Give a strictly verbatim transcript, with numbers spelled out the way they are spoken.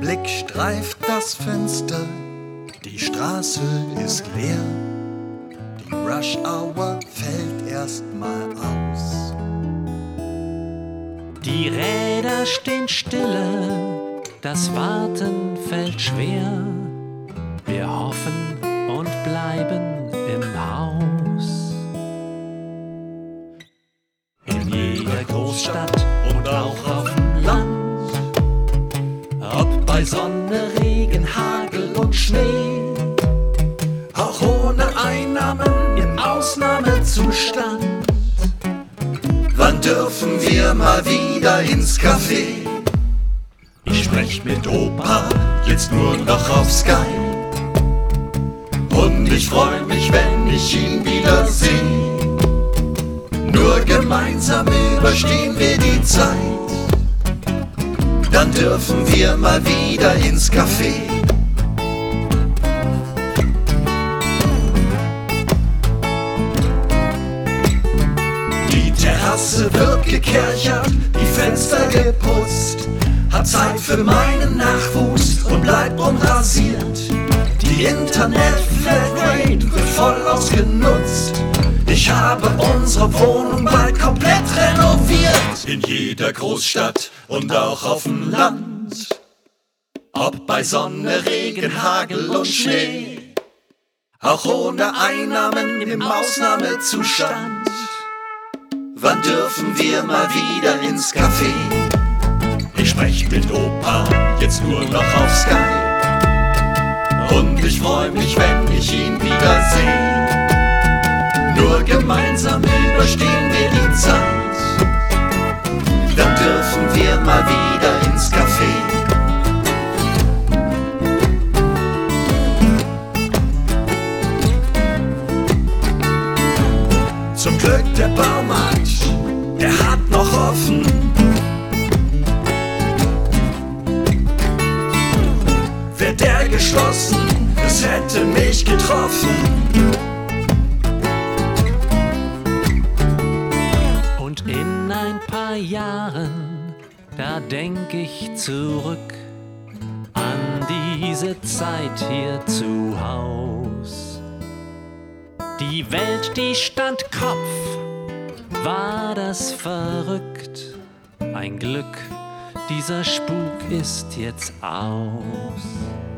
Blick streift das Fenster, die Straße ist leer, die Rush Hour fällt erst mal aus. Die Räder stehen stille, das Warten fällt schwer. Wir hoffen und bleiben im Haus. In jeder Großstadt und auch auf dem Land, ob bei Sonne, Regen, Hagel und Schnee, Auch ohne Einnahmen im Ausnahmezustand. Wann dürfen wir mal wieder ins Café? Ich sprech mit Opa, jetzt nur noch auf Skype. Und ich freu mich, wenn ich ihn wieder seh. Nur gemeinsam überstehen wir die Zeit. Dann dürfen wir mal wieder ins Café. Die Terrasse wird gekerchert, die Fenster geputzt. Hab Zeit für meinen Nachwuchs und bleib unrasiert. Die Internet-Flatrate wird voll ausgenutzt. Ich habe unsere Wohnung bald komplett renoviert. In jeder Großstadt und auch auf dem Land, ob bei Sonne, Regen, Hagel und Schnee, auch ohne Einnahmen im Ausnahmezustand. Wann dürfen wir mal wieder ins Café? Ich sprech mit Opa, jetzt nur noch auf Skype. Und ich freu mich, wenn ich ihn wieder seh. Nur gemeinsam überstehen wir die Zeit. Dann dürfen wir mal wieder ins Café. Zum Glück der Baumarkt, der hat noch offen. Wär der geschlossen, es hätte mich getroffen. und in ein paar Jahren, da denk ich zurück an diese Zeit hier zu Haus. Die Welt, die stand Kopf, war das verrückt. Ein Glück, dieser Spuk ist jetzt aus.